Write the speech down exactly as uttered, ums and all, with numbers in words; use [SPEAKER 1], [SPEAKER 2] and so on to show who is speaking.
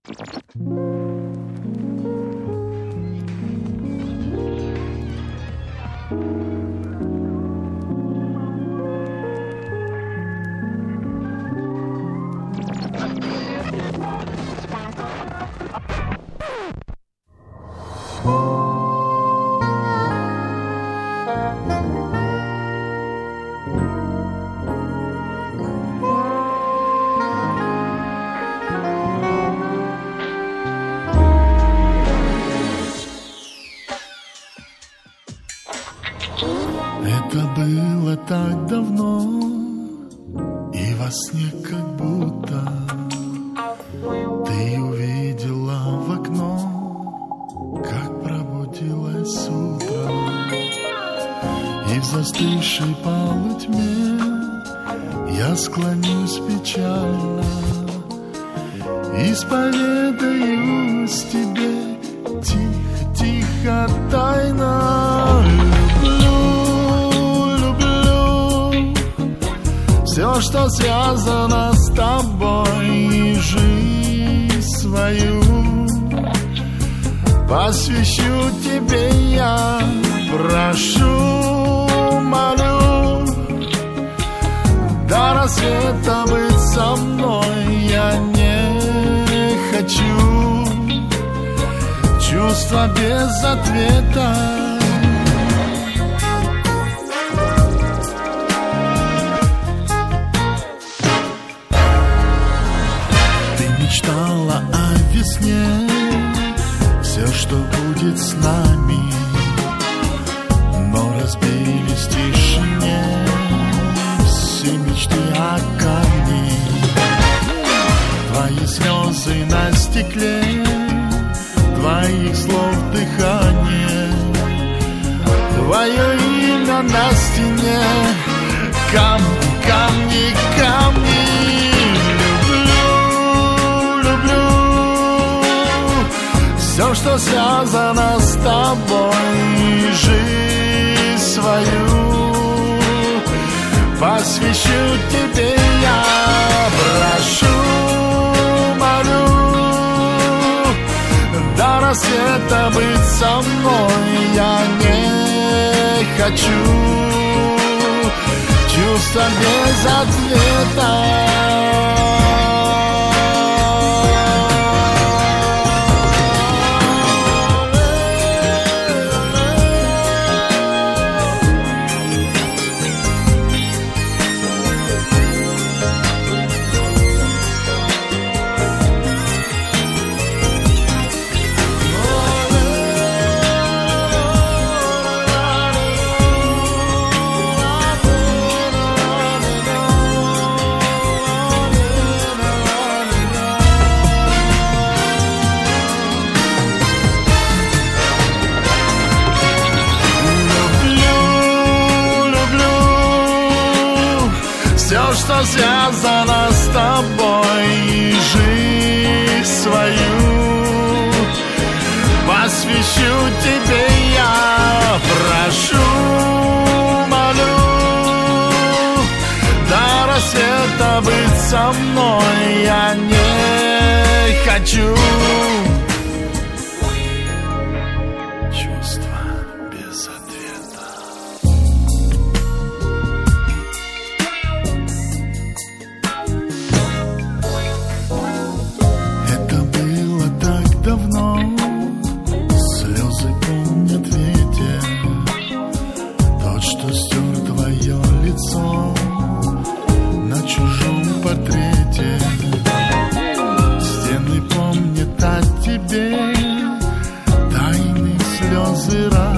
[SPEAKER 1] Это было так давно, и во сне как будто ты увидела в окно, как пробудилась с утра. И в застывшей полутьме я склонюсь печально, исповедаюсь тебе тихо, тихо, тайно. Все, что связано с тобой, и жизнь свою посвящу тебе я, прошу, молю, до рассвета быть со мной я не хочу. Чувства без ответа. Мечтала о весне, все, что будет с нами, но разбились в тишине все мечты о камне. Твои слезы на стекле, твоих слов дыхание, твое имя на стене, камни, камни, камни. Все, что связано с тобой, жизнь свою посвящу тебе я, прошу, молю, до рассвета быть со мной я не хочу. Чувства без ответа. Все, что связано с тобой, и жизнь свою посвящу тебе я, прошу, молю, до рассвета быть со мной я не хочу. Чувства без ответа. Давно слезы помнят ветер, тот, что стер твое лицо на чужом портрете. Стены помнят о тебе тайны слезы.